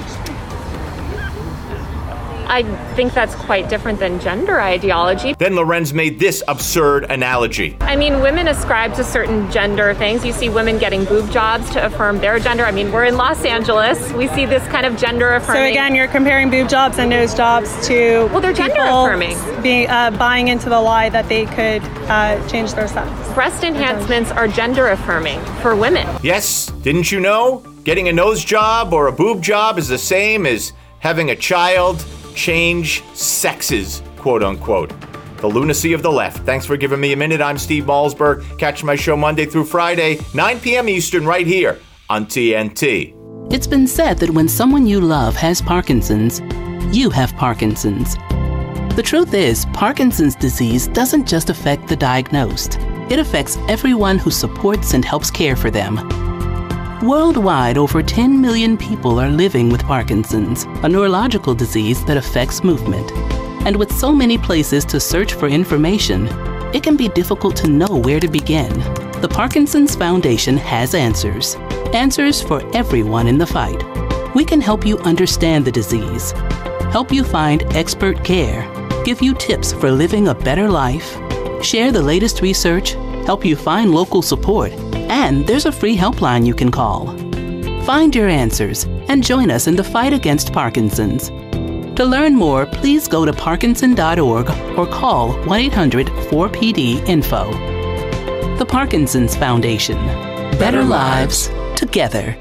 I think that's quite different than gender ideology. Then Lorenz made this absurd analogy. I mean, women ascribe to certain gender things. You see women getting boob jobs to affirm their gender. I mean, we're in Los Angeles. We see this kind of gender affirming. So again, you're comparing boob jobs and nose jobs to well, they're gender affirming. Being uh, buying into the lie that they could uh, change their sex. Breast enhancements are gender affirming for women. Yes, didn't you know? Getting a nose job or a boob job is the same as having a child change sexes, quote unquote. The lunacy of the left. Thanks for giving me a minute. I'm Steve Malzberg. Catch my show Monday through Friday, nine p.m. Eastern, right here on T N T. It's been said that when someone you love has Parkinson's, you have Parkinson's. The truth is, Parkinson's disease doesn't just affect the diagnosed. It affects everyone who supports and helps care for them. Worldwide, over ten million people are living with Parkinson's, a neurological disease that affects movement. And with so many places to search for information, it can be difficult to know where to begin. The Parkinson's Foundation has answers. Answers for everyone in the fight. We can help you understand the disease, help you find expert care, give you tips for living a better life, share the latest research, help you find local support, and there's a free helpline you can call. Find your answers and join us in the fight against Parkinson's. To learn more, please go to parkinson dot org or call one eight hundred four P D info. The Parkinson's Foundation. Better lives together.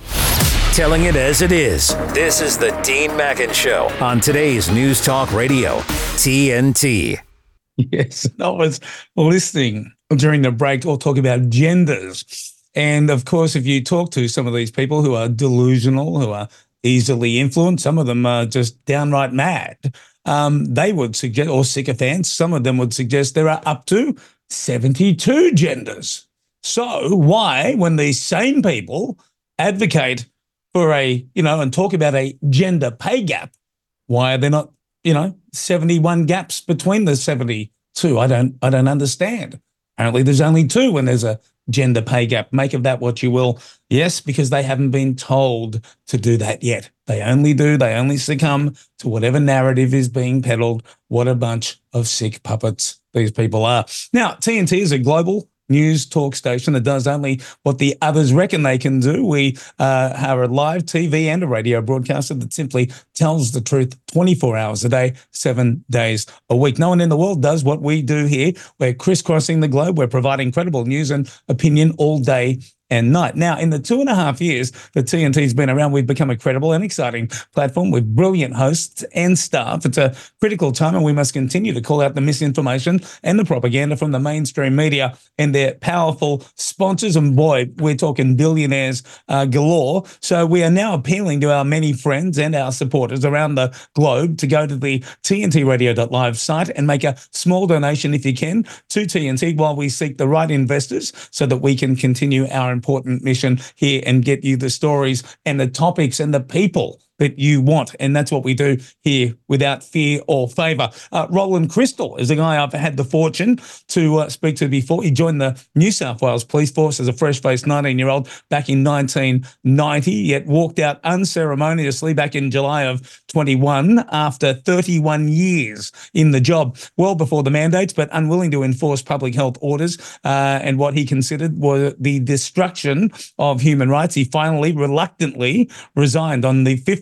Telling it as it is. This is the Dean Mackin Show on today's News Talk Radio, T N T. Yes, I was listening during the break, all talk about genders. And of course, if you talk to some of these people who are delusional, who are easily influenced, some of them are just downright mad, um, they would suggest, or sycophants, some of them would suggest there are up to seventy-two genders. So why, when these same people advocate for a, you know, and talk about a gender pay gap, why are there not, you know, seventy-one gaps between the seventy-two? I don't, I don't understand. Apparently there's only two when there's a gender pay gap. Make of that what you will. Yes, because they haven't been told to do that yet. They only do, they only succumb to whatever narrative is being peddled. What a bunch of sick puppets these people are. Now, T N T is a global news talk station that does only what the others reckon they can do. We uh, are a live T V and a radio broadcaster that simply tells the truth twenty-four hours a day, seven days a week. No one in the world does what we do here. We're crisscrossing the globe. We're providing credible news and opinion all day and night. Now, in the two and a half years that T N T's been around, we've become a credible and exciting platform with brilliant hosts and staff. It's a critical time, and we must continue to call out the misinformation and the propaganda from the mainstream media and their powerful sponsors. And boy, we're talking billionaires uh, galore. So we are now appealing to our many friends and our supporters around the globe to go to the T N T radio dot live site and make a small donation, if you can, to T N T while we seek the right investors so that we can continue our important mission here and get you the stories and the topics and the people that you want. And that's what we do here without fear or favour. Uh, Roland Crystal is a guy I've had the fortune to uh, speak to before. He joined the New South Wales Police Force as a fresh-faced nineteen-year-old back in nineteen ninety, yet walked out unceremoniously back in July of twenty-one after thirty-one years in the job, well before the mandates, but unwilling to enforce public health orders uh, and what he considered was the destruction of human rights. He finally, reluctantly, resigned on the fifth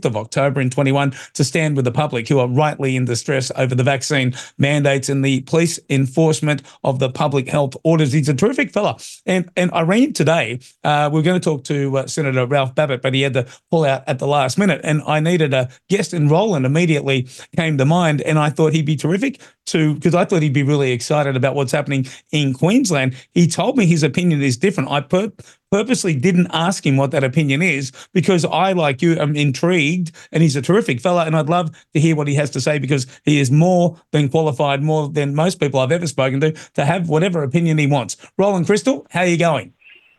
fifth of October in twenty-one to stand with the public who are rightly in distress over the vaccine mandates and the police enforcement of the public health orders. He's a terrific fella. And and I rang today. Uh, we we're going to talk to uh, Senator Ralph Babbitt, but he had to pull out at the last minute. And I needed a guest, and Roland immediately came to mind. And I thought he'd be terrific to, because I thought he'd be really excited about what's happening in Queensland. He told me his opinion is different. I pur- purposely didn't ask him what that opinion is because I, like you, am intrigued, and he's a terrific fella, and I'd love to hear what he has to say because he is more than qualified, more than most people I've ever spoken to, to have whatever opinion he wants. Roland Crystal, how are you going?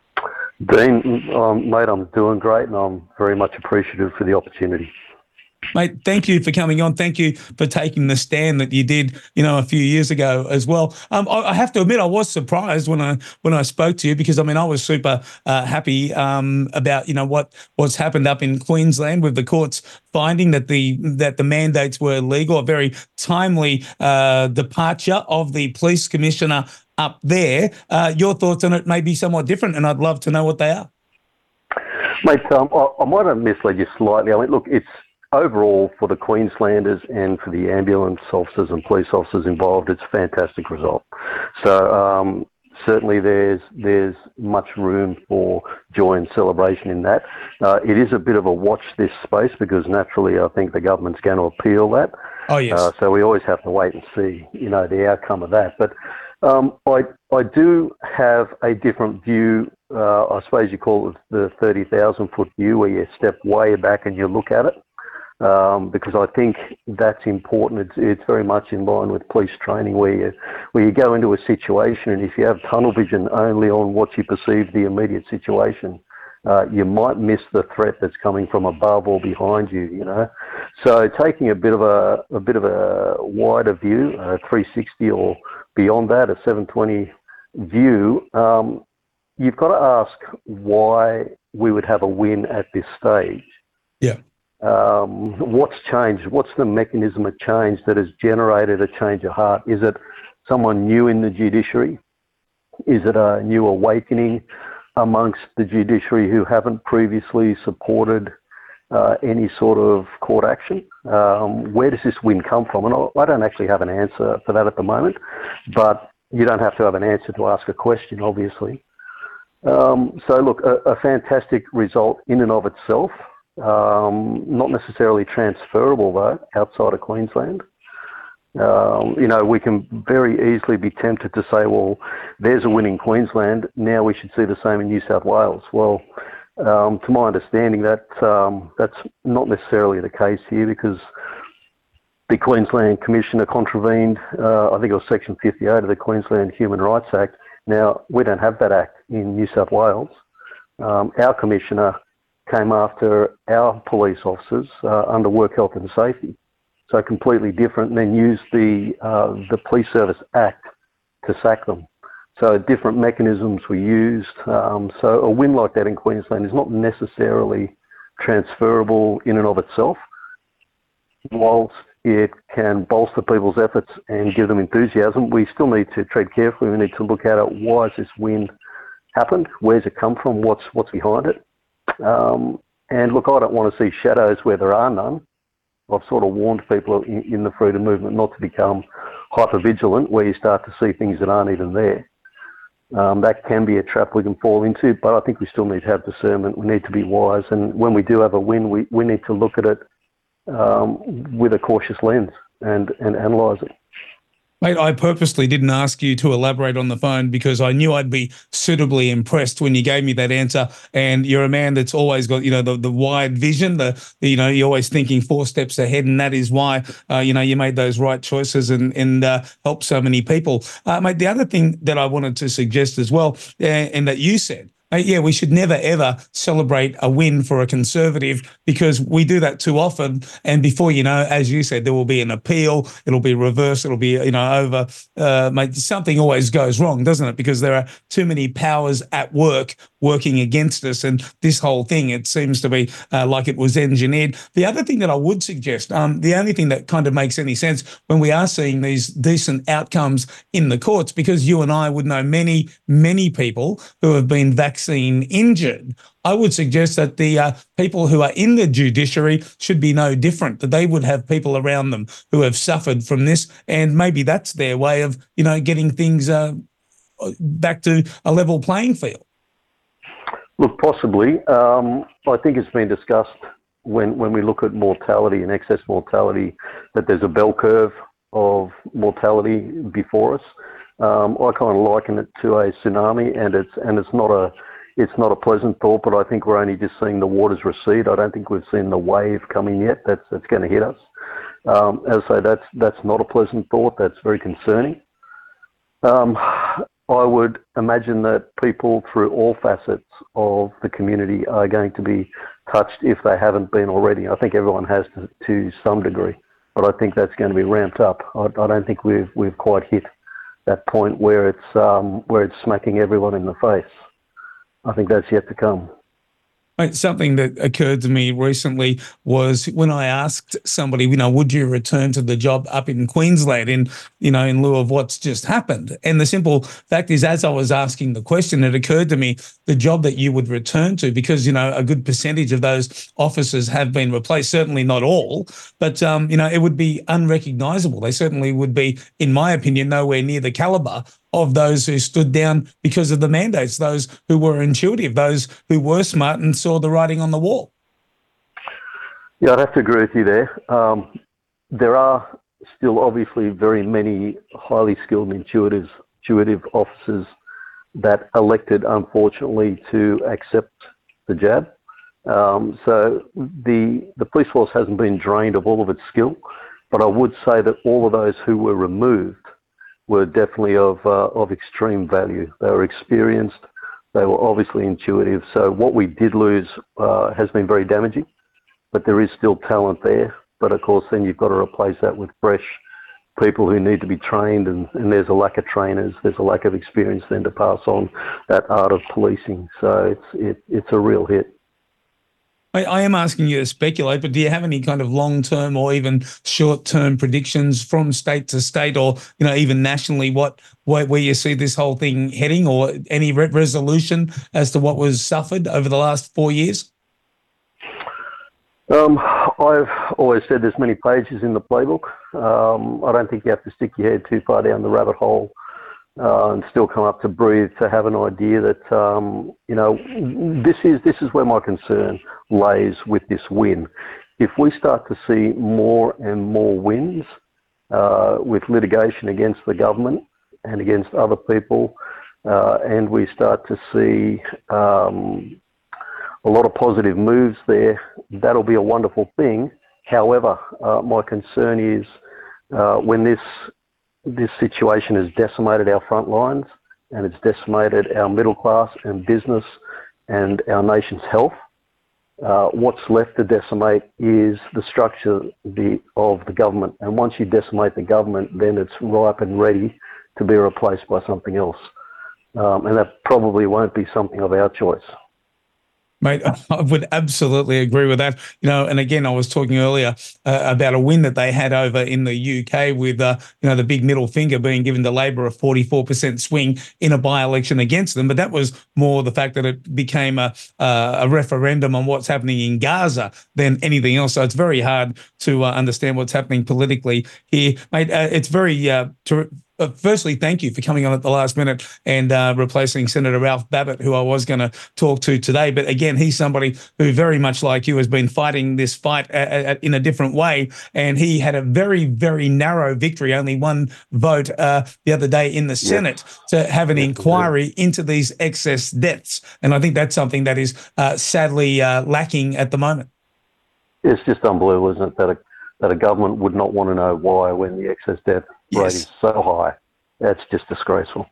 Dean, um, mate, I'm doing great, and I'm very much appreciative for the opportunity. Mate, thank you for coming on. Thank you for taking the stand that you did, you know, a few years ago as well. Um, I, I have to admit, I was surprised when I when I spoke to you because, I mean, I was super uh, happy um, about, you know, what what's happened up in Queensland with the courts finding that the that the mandates were illegal. A very timely uh, departure of the police commissioner up there. Uh, your thoughts on it may be somewhat different, and I'd love to know what they are. Mate, um, I, I might have misled you slightly. I mean, look, it's overall, for the Queenslanders and for the ambulance officers and police officers involved, it's a fantastic result. So um, certainly there's there's much room for joy and celebration in that. Uh, it is a bit of a watch this space because naturally I think the government's going to appeal that. Oh, yes. Uh, so we always have to wait and see, you know, the outcome of that. But um, I I do have a different view. Uh, I suppose you call it the thirty thousand foot view, where you step way back and you look at it. Um, because I think that's important. It's, it's very much in line with police training, where you where you go into a situation, and if you have tunnel vision only on what you perceive the immediate situation, uh, you might miss the threat that's coming from above or behind you. You know, so taking a bit of a a bit of a wider view, a three sixty or beyond that, a seven twenty view, um, you've got to ask why we would have a win at this stage. Yeah. Um, what's changed? What's the mechanism of change that has generated a change of heart? Is it someone new in the judiciary? Is it a new awakening amongst the judiciary who haven't previously supported uh, any sort of court action? Um, where does this win come from? And I don't actually have an answer for that at the moment, but you don't have to have an answer to ask a question, obviously. Um, so look, a, a fantastic result in and of itself. Um, not necessarily transferable though outside of Queensland. Um, you know, we can very easily be tempted to say, well, there's a win in Queensland, now we should see the same in New South Wales. Well, um, to my understanding, that um, that's not necessarily the case here, because the Queensland Commissioner contravened, uh, I think it was Section fifty-eight of the Queensland Human Rights Act. Now, we don't have that act in New South Wales. Um, our Commissioner came after our police officers uh, under Work Health and Safety, so completely different, and then used the uh, the Police Service Act to sack them. So different mechanisms were used. Um, so a win like that in Queensland is not necessarily transferable in and of itself. Whilst it can bolster people's efforts and give them enthusiasm, we still need to tread carefully. We need to look at it. Why has this win happened? Where's it come from? What's what's behind it? Um, and look, I don't want to see shadows where there are none. I've sort of warned people in, in the freedom movement not to become hyper-vigilant, where you start to see things that aren't even there. Um, that can be a trap we can fall into, but I think we still need to have discernment. We need to be wise, and when we do have a win, we, we need to look at it um, with a cautious lens and, and analyse it. Mate, I purposely didn't ask you to elaborate on the phone because I knew I'd be suitably impressed when you gave me that answer. And you're a man that's always got, you know, the, the wide vision, the, the, you know, you're always thinking four steps ahead. And that is why, uh, you know, you made those right choices and, and uh, helped so many people. Uh, mate, the other thing that I wanted to suggest as well, uh, and that you said, yeah, we should never, ever celebrate a win for a Conservative because we do that too often. And before you know, as you said, there will be an appeal. It'll be reversed. It'll be, you know, over. Uh, mate, something always goes wrong, doesn't it? Because there are too many powers at work working against us. And this whole thing, it seems to be uh, like it was engineered. The other thing that I would suggest, um, the only thing that kind of makes any sense when we are seeing these decent outcomes in the courts, because you and I would know many, many people who have been vaccinated vaccine injured, I would suggest that the uh, people who are in the judiciary should be no different, that they would have people around them who have suffered from this, and maybe that's their way of, you know, getting things uh, back to a level playing field. Look, possibly. Um, I think it's been discussed when, when we look at mortality and excess mortality, that there's a bell curve of mortality before us. Um, I kind of liken it to a tsunami, and it's and it's not a it's not a pleasant thought. But I think we're only just seeing the waters recede. I don't think we've seen the wave coming yet. That's that's going to hit us. Um, as I say, that's that's not a pleasant thought. That's very concerning. Um, I would imagine that people through all facets of the community are going to be touched if they haven't been already. I think everyone has to, to some degree, but I think that's going to be ramped up. I, I don't think we've we've quite hit that point where it's um, where it's smacking everyone in the face. I think that's yet to come. Something that occurred to me recently was when I asked somebody, you know, would you return to the job up in Queensland in, you know, in lieu of what's just happened? And the simple fact is, as I was asking the question, it occurred to me the job that you would return to, because, you know, a good percentage of those officers have been replaced, certainly not all, but, um, you know, it would be unrecognisable. They certainly would be, in my opinion, nowhere near the calibre of those who stood down because of the mandates, those who were intuitive, those who were smart and saw the writing on the wall. Yeah, I'd have to agree with you there. Um, there are still obviously very many highly skilled intuitive, intuitive officers that elected, unfortunately, to accept the jab. Um, so the the police force hasn't been drained of all of its skill, but I would say that all of those who were removed were definitely of uh, of extreme value. They were experienced. They were obviously intuitive. So what we did lose uh, has been very damaging, but there is still talent there. But of course, then you've got to replace that with fresh people who need to be trained, and, and there's a lack of trainers. There's a lack of experience then to pass on that art of policing. So it's it, it's a real hit. I, I am asking you to speculate, but do you have any kind of long-term or even short-term predictions from state to state, or, you know, even nationally, what where, where you see this whole thing heading, or any re- resolution as to what was suffered over the last four years? Um, I've always said there's many pages in the playbook. Um, I don't think you have to stick your head too far down the rabbit hole Uh, and still come up to breathe to have an idea that, um, you know, this is this is where my concern lays with this win. If we start to see more and more wins uh, with litigation against the government and against other people, uh, and we start to see um, a lot of positive moves there, that'll be a wonderful thing. However, uh, my concern is uh, when this This situation has decimated our front lines, and it's decimated our middle class and business and our nation's health. Uh, what's left to decimate is the structure the, of the government. And once you decimate the government, then it's ripe and ready to be replaced by something else. Um, and that probably won't be something of our choice. Mate, I would absolutely agree with that. You know, and again, I was talking earlier uh, about a win that they had over in the U K with, uh, you know, the big middle finger being given to Labor, a forty-four percent swing in a by-election against them. But that was more the fact that it became a, uh, a referendum on what's happening in Gaza than anything else. So it's very hard to uh, understand what's happening politically here. Mate, uh, it's very uh, ter- Uh, firstly, thank you for coming on at the last minute and uh, replacing Senator Ralph Babet, who I was going to talk to today. But again, he's somebody who, very much like you, has been fighting this fight a- a- in a different way. And he had a very, very narrow victory, only one vote uh, the other day in the Senate, yes, to have an yes, inquiry into these excess deaths. And I think that's something that is uh, sadly uh, lacking at the moment. It's just unbelievable, isn't it, that a, that a government would not want to know why when the excess death rate yes. is so high. That's just disgraceful.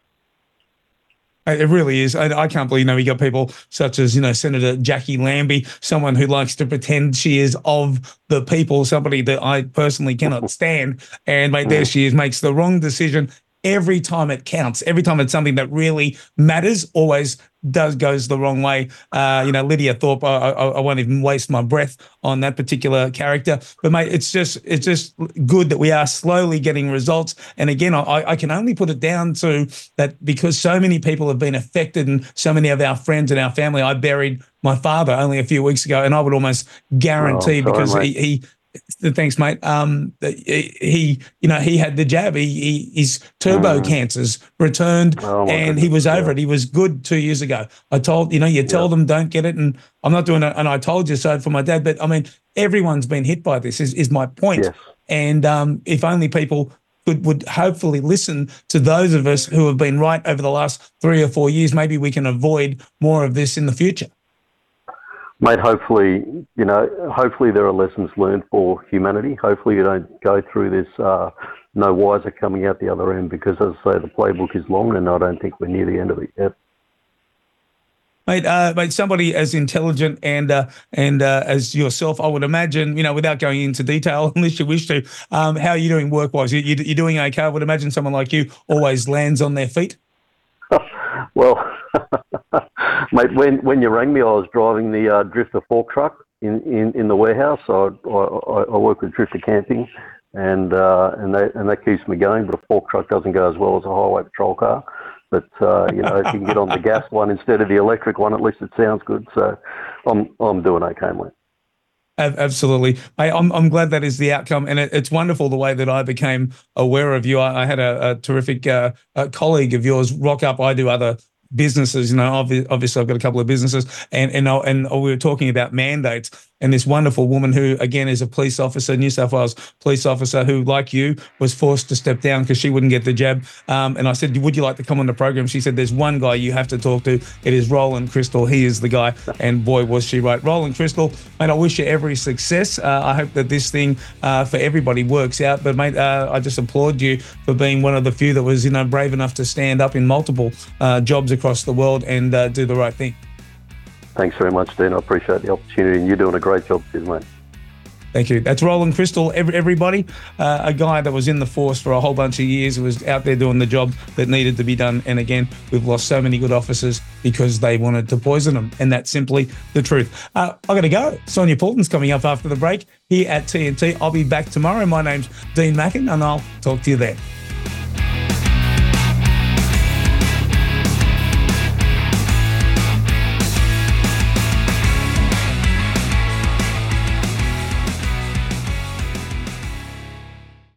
It really is. I, I can't believe, you know, we got people such as, you know, Senator Jackie Lambie, someone who likes to pretend she is of the people, somebody that I personally cannot stand. And, mate, there she is, makes the wrong decision every time it counts, every time it's something that really matters, always does goes the wrong way. Uh, you know, Lydia Thorpe, I, I, I won't even waste my breath on that particular character. But mate, it's just it's just good that we are slowly getting results. And again, I, I can only put it down to that because so many people have been affected and so many of our friends and our family. I buried my father only a few weeks ago, and I would almost guarantee oh, sorry, because mate. he, he Thanks, mate. Um, he, you know, he had the jab. He, he his turbo mm. cancers returned, oh, and goodness. he was over yeah. it. He was good two years ago. I told you know, you tell yeah. them don't get it, and I'm not doing it. And I told you so for my dad. But I mean, everyone's been hit by this. Is is my point? Yes. And um, if only people would would hopefully listen to those of us who have been right over the last three or four years, maybe we can avoid more of this in the future. Mate, hopefully, you know, hopefully there are lessons learned for humanity. Hopefully you don't go through this uh, no wiser coming out the other end because, as I say, the playbook is long and I don't think we're near the end of it yet. Mate, uh, mate, somebody as intelligent and uh, and uh, as yourself, I would imagine, you know, without going into detail, unless you wish to, um, how are you doing work-wise? You, you, you're doing okay? I would imagine someone like you always lands on their feet. Well, mate, when when you rang me, I was driving the uh, Drifter fork truck in, in, in the warehouse. So I, I, I work with Drifter Camping, and uh, and that and that keeps me going. But a fork truck doesn't go as well as a highway patrol car. But uh, you know, if you can get on the gas one instead of the electric one, at least it sounds good. So I'm I'm doing okay, mate. Absolutely. I, I'm I'm glad that is the outcome, and it, it's wonderful the way that I became aware of you. I, I had a, a terrific uh, a colleague of yours rock up. I do other businesses, you know. Obviously, obviously I've got a couple of businesses, and and I, and we were talking about mandates. And this wonderful woman who, again, is a police officer, New South Wales police officer, who, like you, was forced to step down because she wouldn't get the jab. Um, and I said, would you like to come on the program? She said, there's one guy you have to talk to. It is Roland Crystal. He is the guy. And boy, was she right. Roland Crystal, mate, I wish you every success. Uh, I hope that this thing uh, for everybody works out. But, mate, uh, I just applaud you for being one of the few that was, you know, brave enough to stand up in multiple uh, jobs across the world and uh, do the right thing. Thanks very much, Dean. I appreciate the opportunity, and you're doing a great job too, mate. Thank you. That's Roland Crystal, every, everybody. Uh, a guy that was in the force for a whole bunch of years, was out there doing the job that needed to be done. And again, we've lost so many good officers because they wanted to poison them. And that's simply the truth. Uh, I've got to go. Sonia Poulton's coming up after the break here at T N T. I'll be back tomorrow. My name's Dean Mackin, and I'll talk to you then.